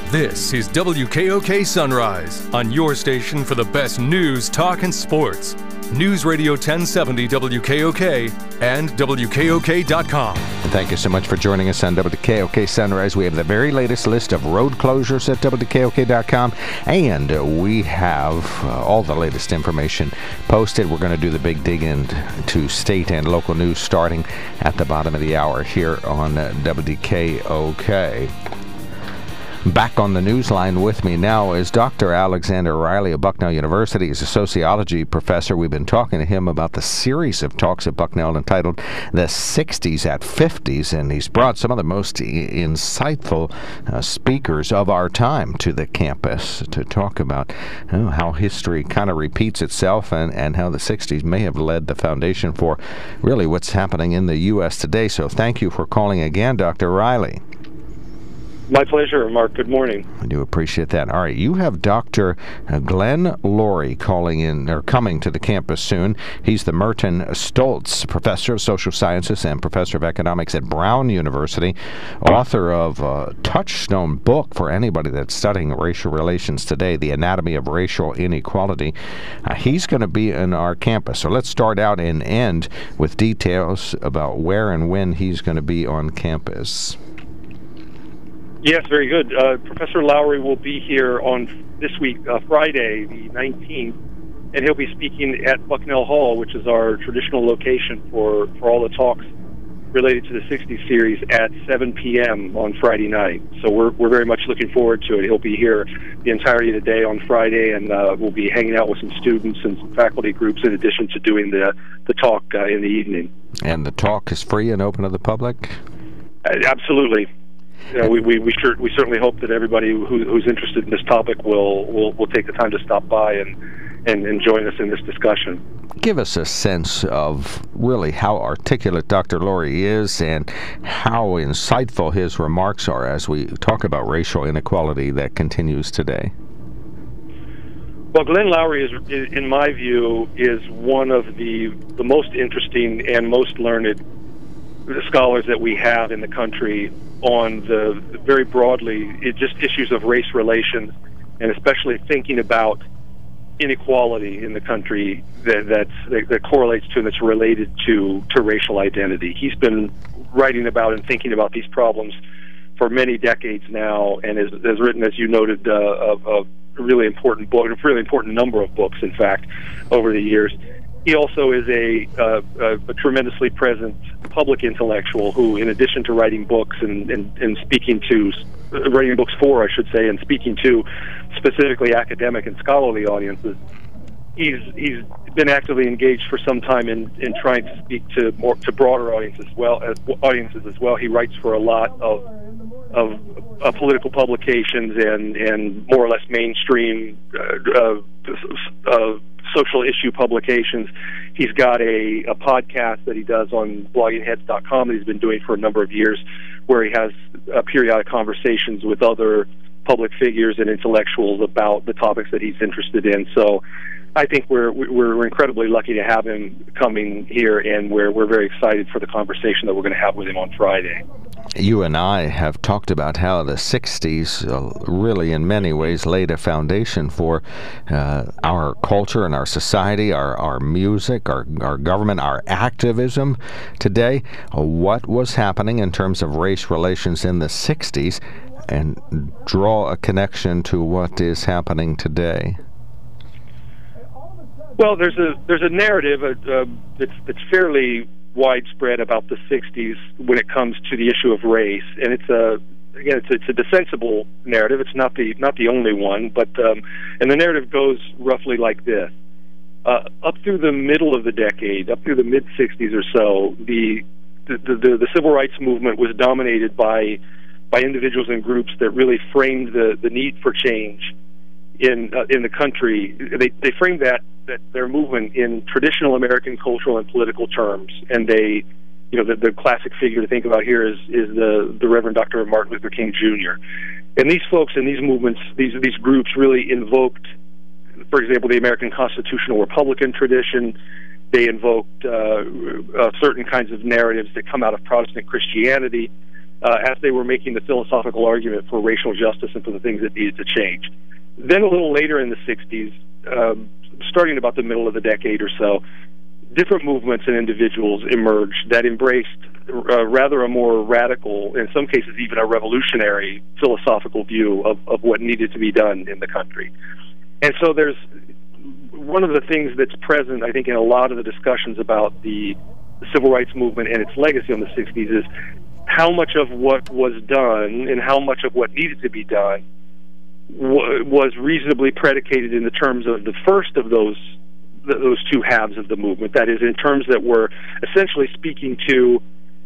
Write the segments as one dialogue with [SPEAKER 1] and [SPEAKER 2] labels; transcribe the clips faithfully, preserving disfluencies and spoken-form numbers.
[SPEAKER 1] This is W K O K Sunrise, on your station for the best news, talk, and sports. News Radio ten seventy W K O K and W K O K dot com.
[SPEAKER 2] And thank you so much for joining us on W K O K Sunrise. We have the very latest list of road closures at W K O K dot com, and we have uh, all the latest information posted. We're going to do the big dig into state and local news starting at the bottom of the hour here on uh, W K O K. Back on the news line with me now is Doctor Alexander Riley of Bucknell University. He's a sociology professor. We've been talking to him about the series of talks at Bucknell entitled The sixties at fifties, and he's brought some of the most I- insightful uh, speakers of our time to the campus to talk about you know, how history kind of repeats itself and, and how the sixties may have led the foundation for really what's happening in the U S today. So thank you for calling again, Doctor Riley.
[SPEAKER 3] My pleasure, Mark. Good morning.
[SPEAKER 2] I do appreciate that. All right, you have Doctor Glenn Loury calling in, or coming to the campus soon. He's the Merton Stoltz Professor of Social Sciences and Professor of Economics at Brown University, author of a touchstone book for anybody that's studying racial relations today, The Anatomy of Racial Inequality. Uh, he's going to be in our campus. So let's start out and end with details about where and when he's going to be on campus.
[SPEAKER 3] Yes, very good. Uh, Professor Loury will be here on this week, uh, Friday, the nineteenth, and he'll be speaking at Bucknell Hall, which is our traditional location for, for all the talks related to the sixties series at seven p.m. on Friday night. So we're we're very much looking forward to it. He'll be here the entirety of the day on Friday, and uh, we'll be hanging out with some students and some faculty groups in addition to doing the, the talk uh, in the evening.
[SPEAKER 2] And the talk is free and open to the public?
[SPEAKER 3] Uh, absolutely. You know, we we we, sure, we certainly hope that everybody who, who's interested in this topic will, will will take the time to stop by and, and, and join us in this discussion.
[SPEAKER 2] Give us a sense of really how articulate Doctor Loury is and how insightful his remarks are as we talk about racial inequality that continues today.
[SPEAKER 3] Well, Glenn Loury is, in my view, is one of the the most interesting and most learned scholars that we have in the country on the very broadly it just issues of race relations, and especially thinking about inequality in the country that that's, that correlates to and that's related to to racial identity. He's been writing about and thinking about these problems for many decades now, and has, has written, as you noted, uh, a, a really important book, a really important number of books, in fact, over the years. He also is a, uh, a, a tremendously present public intellectual who, in addition to writing books and, and, and speaking to, uh, writing books for, I should say, and speaking to specifically academic and scholarly audiences, he's he's been actively engaged for some time in, in trying to speak to more to broader audiences as well as audiences as well. He writes for a lot of of uh, political publications and, and more or less mainstream uh, uh, uh, social issue publications. He's got a, a podcast that he does on blogging heads dot com that he's been doing for a number of years, where he has uh, periodic conversations with other public figures and intellectuals about the topics that he's interested in. So I think we're we're incredibly lucky to have him coming here, and we're we're very excited for the conversation that we're going to have with him on Friday.
[SPEAKER 2] You and I have talked about how the sixties uh, really in many ways laid a foundation for uh, our culture and our society, our, our music, our, our government, our activism today. Uh, what was happening in terms of race relations in the sixties, and draw a connection to what is happening today?
[SPEAKER 3] Well, there's a there's a narrative uh, uh, that's that's fairly widespread about the sixties when it comes to the issue of race, and it's a again it's a, it's a defensible narrative. It's not the not the only one, but um, and the narrative goes roughly like this: uh, up through the middle of the decade, up through the mid sixties or so, the the, the the civil rights movement was dominated by by individuals and groups that really framed the the need for change in uh, in the country. They they framed that that their movement in traditional American cultural and political terms, and they, you know, the, the classic figure to think about here is is the the Reverend Doctor Martin Luther King Junior And these folks and these movements, these these groups, really invoked, for example, the American constitutional Republican tradition. They invoked uh, uh, certain kinds of narratives that come out of Protestant Christianity. uh, as they were making the philosophical argument for racial justice and for the things that needed to change. Then a little later in the sixties, um, starting about the middle of the decade or so, different movements and individuals emerged that embraced uh, rather a more radical, in some cases even a revolutionary, philosophical view of, of what needed to be done in the country. And so there's one of the things that's present, I think, in a lot of the discussions about the, the civil rights movement and its legacy in the sixties is how much of what was done and how much of what needed to be done w- was reasonably predicated in the terms of the first of those those two halves of the movement. That is, in terms that were essentially speaking to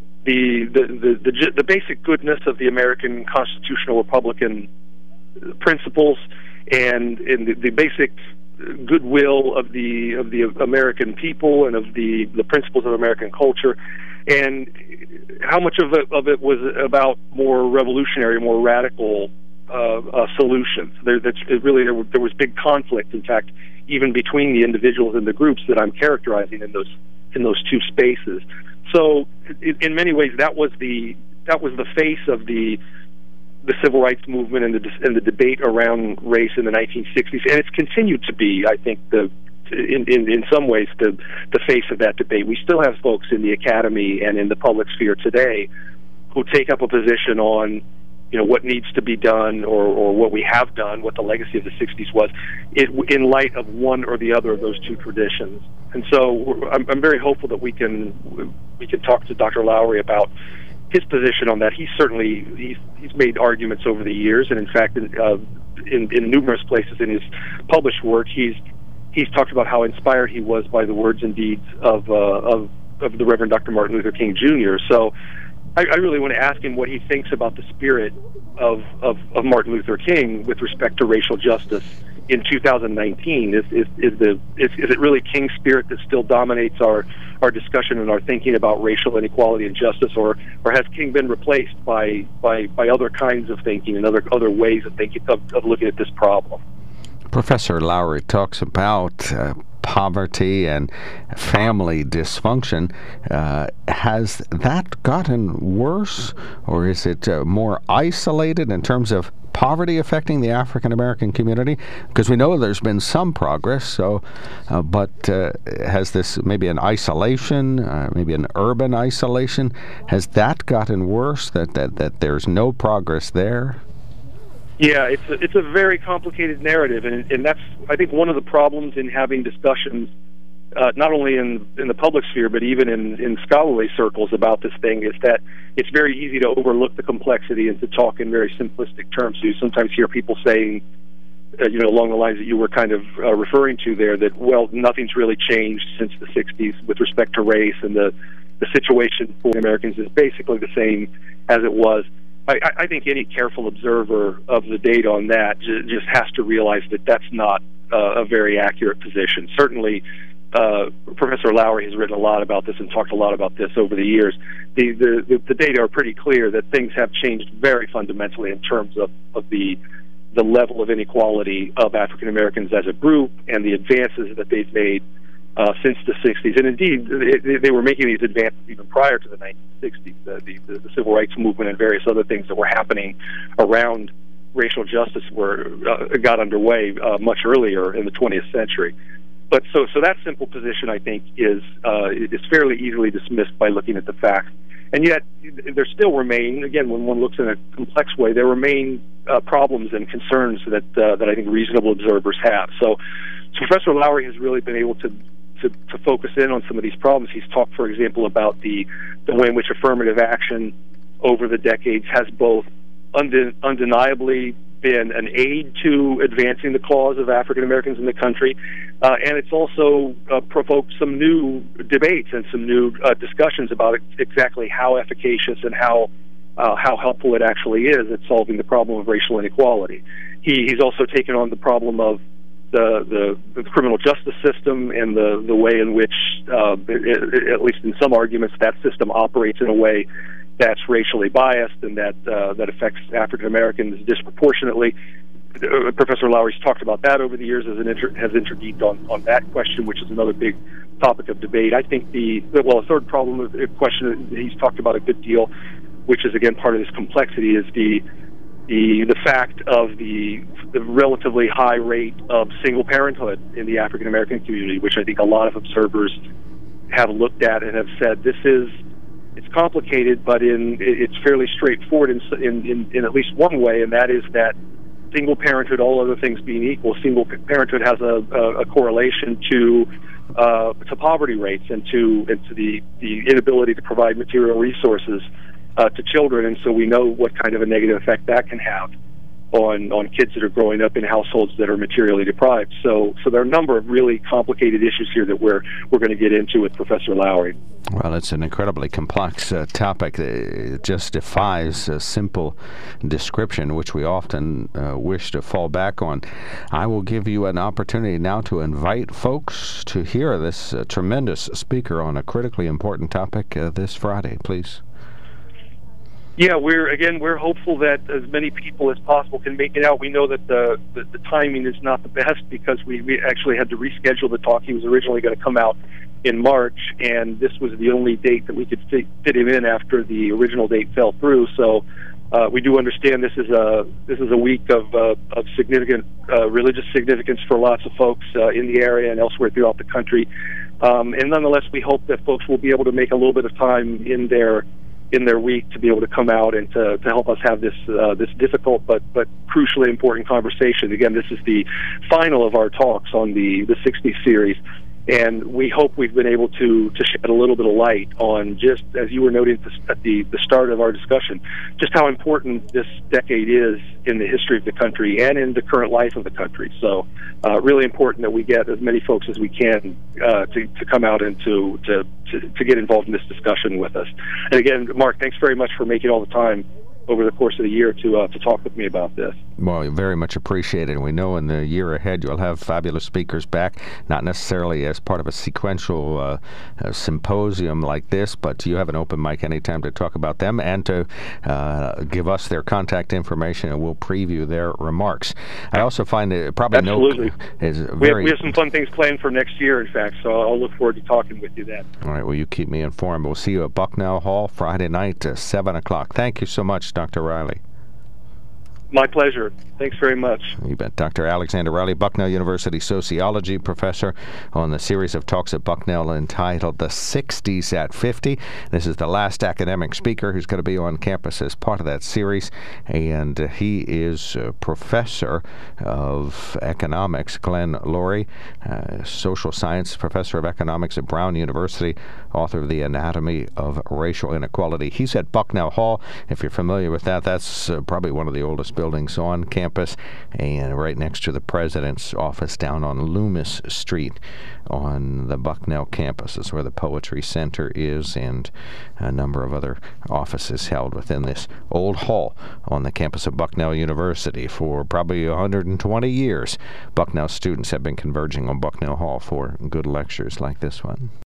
[SPEAKER 3] the the, the, the, the basic goodness of the American constitutional republican principles and, and the, the basic goodwill of the of the American people and of the, the principles of American culture, and how much of it, of it was about more revolutionary, more radical uh, uh, solutions. There, that's it really there, there was big conflict, in fact, even between the individuals and the groups that I'm characterizing in those in those two spaces. So, in, in many ways, that was the that was the face of the the civil rights movement and the and the debate around race in the nineteen sixties, and it's continued to be, I think, the in in, in some ways the the face of that debate. We still have folks in the academy and in the public sphere today who take up a position on, you know, what needs to be done or, or what we have done, what the legacy of the sixties was, it, in light of one or the other of those two traditions. And so I'm, I'm very hopeful that we can we can talk to Doctor Lowry about his position on that. He's certainly he's, he's made arguments over the years, and in fact, in, uh, in, in numerous places in his published work, he's he's talked about how inspired he was by the words and deeds of uh, of, of the Reverend Doctor Martin Luther King Junior So I, I really want to ask him what he thinks about the spirit of, of, of Martin Luther King with respect to racial justice in two thousand nineteen. Is is, is the is, is it really King's spirit that still dominates our, our discussion and our thinking about racial inequality and justice, or or has King been replaced by by, by other kinds of thinking and other other ways of thinking of, of looking at this problem?
[SPEAKER 2] Professor Lowry talks about uh, poverty and family dysfunction. Uh, has that gotten worse, or is it uh, more isolated in terms of poverty affecting the African American community? Because we know there's been some progress, so uh, but uh, has this maybe an isolation, uh, maybe an urban isolation, has that gotten worse, that, that, that there's no progress there?
[SPEAKER 3] Yeah, it's a, it's a very complicated narrative, and, and that's, I think, one of the problems in having discussions, uh, not only in, in the public sphere, but even in, in scholarly circles about this thing, is that it's very easy to overlook the complexity and to talk in very simplistic terms. You sometimes hear people saying, uh, you know, along the lines that you were kind of uh, referring to there, that, well, nothing's really changed since the sixties with respect to race, and the, the situation for Americans is basically the same as it was. I, I think any careful observer of the data on that j- just has to realize that that's not uh, a very accurate position. Certainly, uh, Professor Lowry has written a lot about this and talked a lot about this over the years. The, the, the data are pretty clear that things have changed very fundamentally in terms of, of the the level of inequality of African Americans as a group and the advances that they've made Uh, since the sixties. And indeed, they, they were making these advances even prior to the nineteen sixties, the, the, the civil rights movement and various other things that were happening around racial justice were uh, got underway uh, much earlier in the twentieth century. But so, so that simple position, I think, is uh, is fairly easily dismissed by looking at the facts. And yet, there still remain, again, when one looks in a complex way, there remain uh, problems and concerns that uh, that I think reasonable observers have. So, so Professor Lowry has really been able to To, to focus in on some of these problems. He's talked, for example, about the, the way in which affirmative action over the decades has both unde- undeniably been an aid to advancing the cause of African Americans in the country, uh, and it's also uh, provoked some new debates and some new uh, discussions about exactly how efficacious and how uh, how helpful it actually is at solving the problem of racial inequality. He, he's also taken on the problem of The, the the criminal justice system and the the way in which, uh, it, at least in some arguments, that system operates in a way that's racially biased and that uh, that affects African Americans disproportionately. Uh, Professor Lowry's talked about that over the years, as an inter- has intervened on, on that question, which is another big topic of debate. I think the well, a third problem of the question that he's talked about a good deal which is again part of this complexity, is the the the fact of the the relatively high rate of single parenthood in the African American community, which I think a lot of observers have looked at and have said this is it's complicated, but in it's fairly straightforward in in, in, in at least one way, and that is that single parenthood, all other things being equal, single parenthood has a, a, a correlation to uh, to poverty rates and to and to the, the inability to provide material resources uh, to children, and so we know what kind of a negative effect that can have on on kids that are growing up in households that are materially deprived. So so there are a number of really complicated issues here that we're we're going to get into with Professor Lowery.
[SPEAKER 2] Well, it's an incredibly complex uh, topic. It just defies a simple description, which we often uh, wish to fall back on. I will give you an opportunity now to invite folks to hear this uh, tremendous speaker on a critically important topic uh, this Friday, please.
[SPEAKER 3] Yeah, we're again we're hopeful that as many people as possible can make it out. We know that the the, the timing is not the best because we, we actually had to reschedule the talk. He was originally going to come out in March, and this was the only date that we could fit, fit him in after the original date fell through. So uh, we do understand this is a this is a week of uh, of significant uh, religious significance for lots of folks uh, in the area and elsewhere throughout the country. Um, and nonetheless, we hope that folks will be able to make a little bit of time in their in their week to be able to come out and to, to help us have this uh, this difficult but but crucially important conversation. Again, this is the final of our talks on the the sixties series, and we hope we've been able to to shed a little bit of light on, just as you were noting at the the start of our discussion, just how important this decade is in the history of the country and in the current life of the country. So uh, really important that we get as many folks as we can uh, to, to come out and to, to, to, to get involved in this discussion with us. And again, Mark, thanks very much for making all the time over the course of the year to uh, to talk with me about this.
[SPEAKER 2] Well, very much appreciated. And we know in the year ahead you'll have fabulous speakers back, not necessarily as part of a sequential uh, uh, symposium like this, but you have an open mic anytime to talk about them and to uh, give us their contact information, and we'll preview their remarks. I also find it probably
[SPEAKER 3] Absolutely.
[SPEAKER 2] no is very
[SPEAKER 3] we have, we have some fun things planned for next year, in fact, so I'll look forward to talking with you then.
[SPEAKER 2] All right, well, you keep me informed. We'll see you at Bucknell Hall Friday night at seven o'clock. Thank you so much, Doctor Riley.
[SPEAKER 3] My pleasure. Thanks very much.
[SPEAKER 2] You bet. Doctor Alexander Riley, Bucknell University sociology professor, on the series of talks at Bucknell entitled The sixties at fifty. This is the last academic speaker who's going to be on campus as part of that series, and uh, he is a professor of economics, Glenn Loury, uh, social science professor of economics at Brown University, author of The Anatomy of Racial Inequality. He's at Bucknell Hall. If you're familiar with that, that's uh, probably one of the oldest buildings on campus, and right next to the president's office down on Loomis Street on the Bucknell campus is where the Poetry Center is, and a number of other offices held within this old hall on the campus of Bucknell University. For probably one hundred twenty years, Bucknell students have been converging on Bucknell Hall for good lectures like this one.